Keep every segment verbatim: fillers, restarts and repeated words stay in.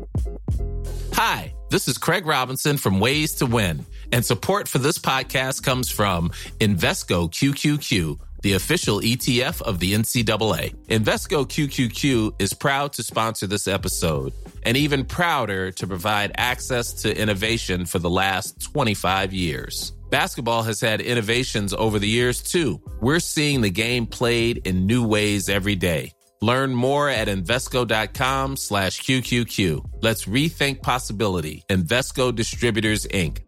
Hi, this is Craig Robinson from Ways to Win, and support for this podcast comes from Invesco Q Q Q, the official E T F of the N C double A. Invesco Q Q Q is proud to sponsor this episode, and even prouder to provide access to innovation for the last twenty-five years. Basketball has had innovations over the years, too. We're seeing the game played in new ways every day. Learn more at Invesco.com slash QQQ. Let's rethink possibility. Invesco Distributors, Incorporated.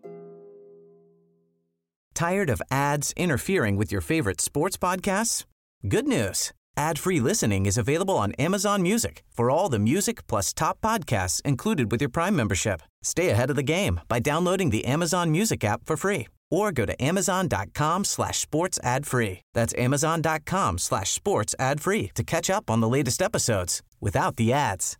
Tired of ads interfering with your favorite sports podcasts? Good news. Ad-free listening is available on Amazon Music for all the music plus top podcasts included with your Prime membership. Stay ahead of the game by downloading the Amazon Music app for free or go to amazon.com slash sports ad free. That's amazon.com slash sports ad free to catch up on the latest episodes without the ads.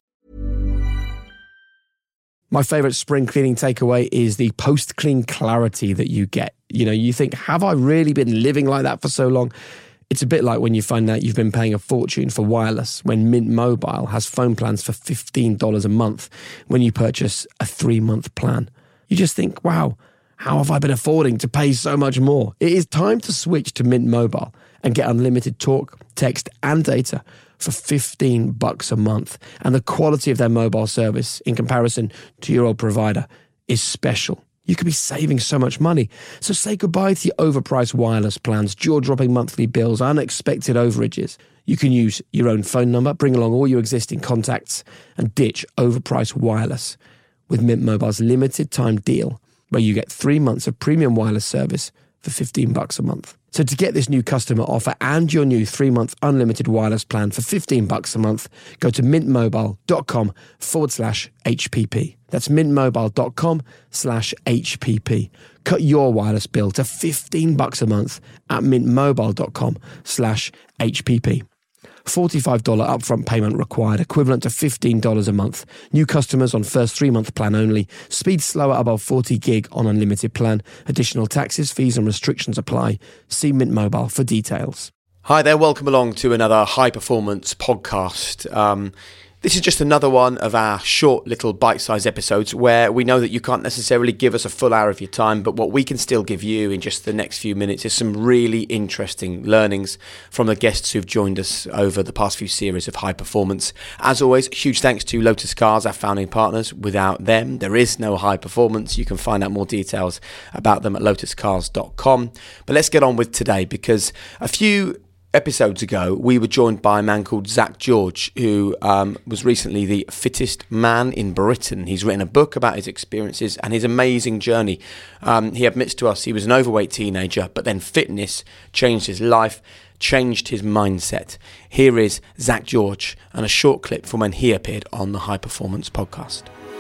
My favorite spring cleaning takeaway is the post-clean clarity that you get. You know, you think, have I really been living like that for so long? It's a bit like when you find out you've been paying a fortune for wireless when Mint Mobile has phone plans for fifteen dollars a month when you purchase a three-month plan. You just think, wow, how have I been affording to pay so much more? It is time to switch to Mint Mobile and get unlimited talk, text, and data for fifteen bucks a month. And the quality of their mobile service in comparison to your old provider is special. You could be saving so much money. So say goodbye to your overpriced wireless plans, jaw-dropping monthly bills, unexpected overages. You can use your own phone number, bring along all your existing contacts, and ditch overpriced wireless with Mint Mobile's limited time deal, where you get three months of premium wireless service for fifteen bucks a month. So to get this new customer offer and your new three-month unlimited wireless plan for fifteen bucks a month, go to mintmobile.com forward slash HPP. That's mintmobile.com slash HPP. Cut your wireless bill to fifteen bucks a month at mintmobile.com slash HPP. forty-five dollars upfront payment required, equivalent to fifteen dollars a month. New customers on first three-month plan only. Speed slower above forty gig on unlimited plan. Additional taxes, fees and restrictions apply. See Mint Mobile for details. Hi there, welcome along to another High Performance podcast. Um, this is just another one of our short little bite-sized episodes where we know that you can't necessarily give us a full hour of your time, but what we can still give you in just the next few minutes is some really interesting learnings from the guests who've joined us over the past few series of High Performance. As always, huge thanks to Lotus Cars, our founding partners. Without them, there is no High Performance. You can find out more details about them at lotus cars dot com. But let's get on with today, because a few episodes ago, we were joined by a man called Zach George, who um, was recently the fittest man in Britain. He's written a book about his experiences and his amazing journey. Um, he admits to us he was an overweight teenager, but then fitness changed his life, changed his mindset. Here is Zach George and a short clip from when he appeared on the High Performance podcast.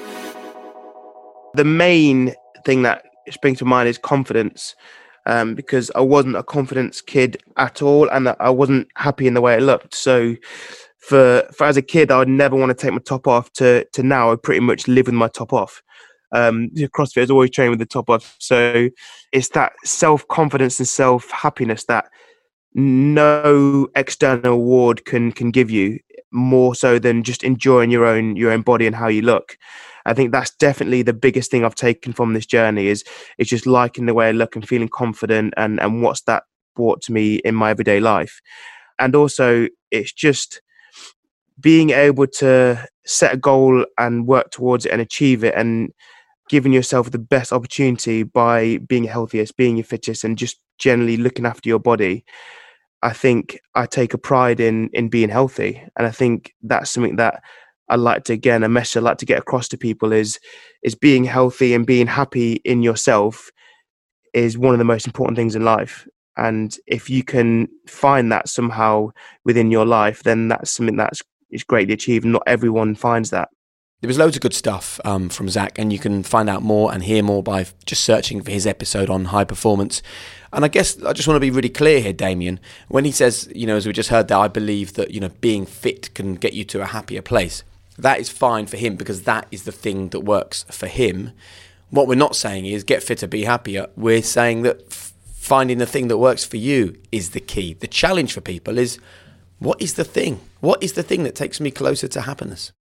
The main thing that springs to mind is confidence. Um, because I wasn't a confidence kid at all, and I wasn't happy in the way it looked. So for for as a kid, I would never want to take my top off, to to now I pretty much live with my top off. Um, CrossFit is always training with the top off. So it's that self-confidence and self-happiness that no external award can can give you, more so than just enjoying your own your own body and how you look. I think that's definitely the biggest thing I've taken from this journey is is just liking the way I look and feeling confident, and, and what's that brought to me in my everyday life. And also it's just being able to set a goal and work towards it and achieve it, and giving yourself the best opportunity by being healthiest, being your fittest, and just generally looking after your body. I think I take a pride in in being healthy. And I think that's something that I like to, again, a message I like to get across to people is, is being healthy and being happy in yourself is one of the most important things in life. And if you can find that somehow within your life, then that's something that's is greatly achieved. Not everyone finds that. There was loads of good stuff um, from Zach, and you can find out more and hear more by just searching for his episode on High Performance. And I guess I just want to be really clear here, Damien, when he says, you know, as we just heard that, I believe that, you know, being fit can get you to a happier place. That is fine for him because that is the thing that works for him. What we're not saying is get fitter, be happier. We're saying that f- finding the thing that works for you is the key. The challenge for people is, what is the thing? What is the thing that takes me closer to happiness?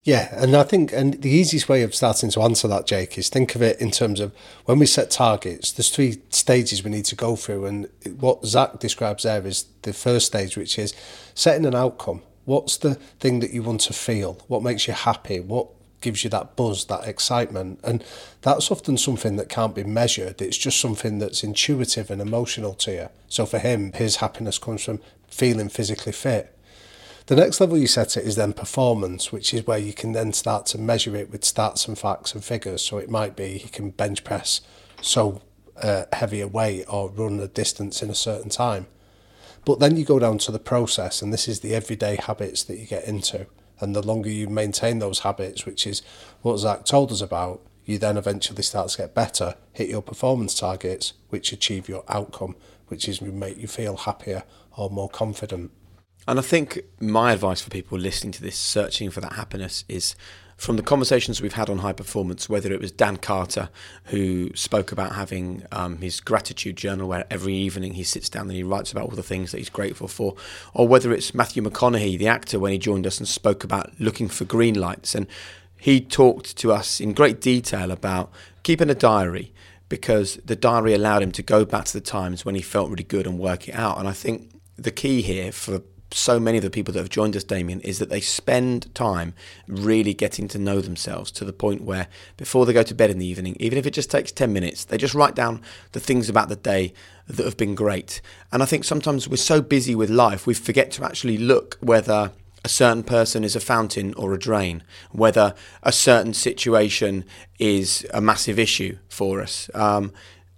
Yeah, and I think and the easiest way of starting to answer that, Jake, is think of it in terms of when we set targets, there's three stages we need to go through. And what Zach describes there is the first stage, which is setting an outcome. What's the thing that you want to feel? What makes you happy? What gives you that buzz, that excitement? And that's often something that can't be measured. It's just something that's intuitive and emotional to you. So for him, his happiness comes from feeling physically fit. The next level you set it is then performance, which is where you can then start to measure it with stats and facts and figures. So it might be he can bench press so uh, heavy a weight or run a distance in a certain time. But then you go down to the process, and this is the everyday habits that you get into. And the longer you maintain those habits, which is what Zach told us about, you then eventually start to get better, hit your performance targets, which achieve your outcome, which is make you feel happier or more confident. And I think my advice for people listening to this, searching for that happiness, is from the conversations we've had on high performance, whether it was Dan Carter, who spoke about having um, his gratitude journal where every evening he sits down and he writes about all the things that he's grateful for, or whether it's Matthew McConaughey, the actor, when he joined us and spoke about looking for green lights. And he talked to us in great detail about keeping a diary, because the diary allowed him to go back to the times when he felt really good and work it out. And I think the key here for so many of the people that have joined us, Damien, is that they spend time really getting to know themselves to the point where before they go to bed in the evening, even if it just takes ten minutes, they just write down the things about the day that have been great. And I think sometimes we're so busy with life, we forget to actually look whether a certain person is a fountain or a drain, whether a certain situation is a massive issue for us. Um,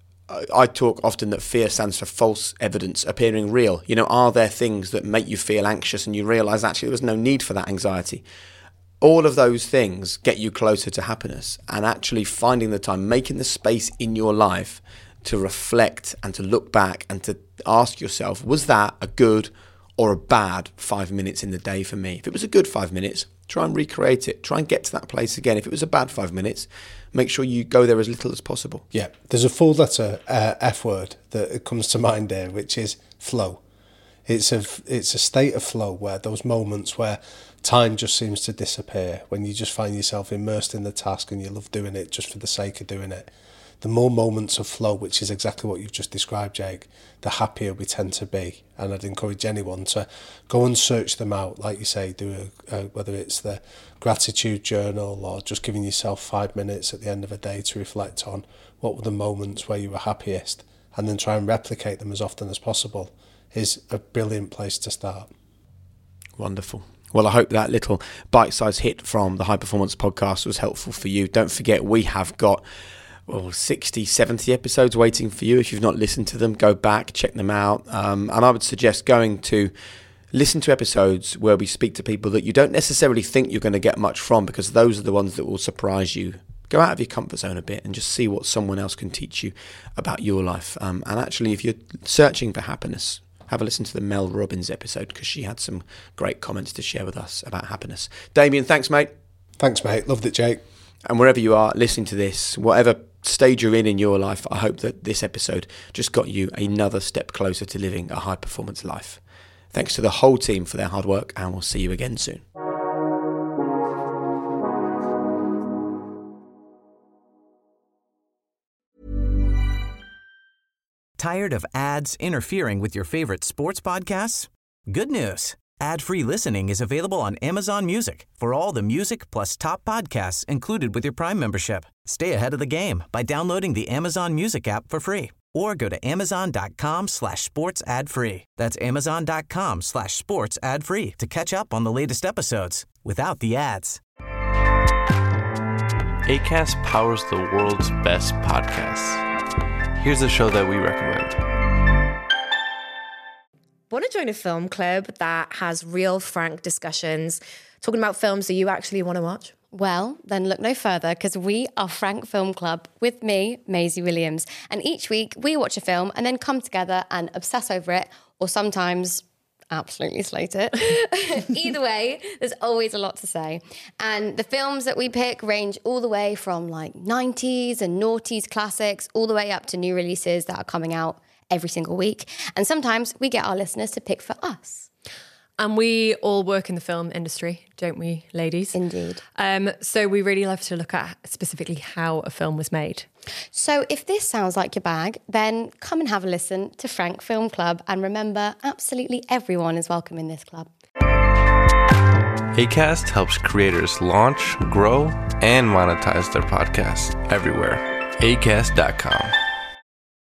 I talk often that fear stands for false evidence appearing real. You know, are there things that make you feel anxious and you realise actually there was no need for that anxiety? All of those things get you closer to happiness, and actually finding the time, making the space in your life to reflect and to look back and to ask yourself, was that a good or a bad five minutes in the day for me? If it was a good five minutes, try and recreate it. Try and get to that place again. If it was a bad five minutes, make sure you go there as little as possible. Yeah, there's a four letter uh, F word that comes to mind there, which is flow. It's a, it's a state of flow where those moments where time just seems to disappear, when you just find yourself immersed in the task and you love doing it just for the sake of doing it. The more moments of flow, which is exactly what you've just described, Jake, the happier we tend to be. And I'd encourage anyone to go and search them out. Like you say, do a, a, whether it's the gratitude journal or just giving yourself five minutes at the end of a day to reflect on what were the moments where you were happiest, and then try and replicate them as often as possible, is a brilliant place to start. Wonderful. Well, I hope that little bite-sized hit from the High Performance Podcast was helpful for you. Don't forget, we have got well, sixty, seventy episodes waiting for you. If you've not listened to them, go back, check them out. Um, and I would suggest going to listen to episodes where we speak to people that you don't necessarily think you're going to get much from, because those are the ones that will surprise you. Go out of your comfort zone a bit and just see what someone else can teach you about your life. Um, and actually, if you're searching for happiness, have a listen to the Mel Robbins episode, because she had some great comments to share with us about happiness. Damien, thanks, mate. Thanks, mate. Loved it, Jake. And wherever you are listening to this, whatever stage you're in in your life, I hope that this episode just got you another step closer to living a high-performance life. Thanks to the whole team for their hard work, and we'll see you again soon. Tired of ads interfering with your favorite sports podcasts? Good news. Ad-free listening is available on Amazon Music for all the music plus top podcasts included with your Prime membership. Stay ahead of the game by downloading the Amazon Music app for free, or go to amazon.com slash sports ad free. That's amazon.com slash sports ad free to catch up on the latest episodes without the ads. Acast powers the world's best podcasts. Here's a show that we recommend. Want to join a film club that has real, frank discussions, talking about films that you actually want to watch? Well, then look no further, because we are Frank Film Club with me, Maisie Williams. And each week we watch a film and then come together and obsess over it, or sometimes absolutely slate it. Either way, there's always a lot to say. And the films that we pick range all the way from like nineties and noughties classics, all the way up to new releases that are coming out every single week. And sometimes we get our listeners to pick for us. And we all work in the film industry, don't we, ladies? Indeed. Um, so we really love to look at specifically how a film was made. So if this sounds like your bag, then come and have a listen to Frank Film Club. And remember, absolutely everyone is welcome in this club. Acast helps creators launch, grow, and monetize their podcasts everywhere. acast dot com.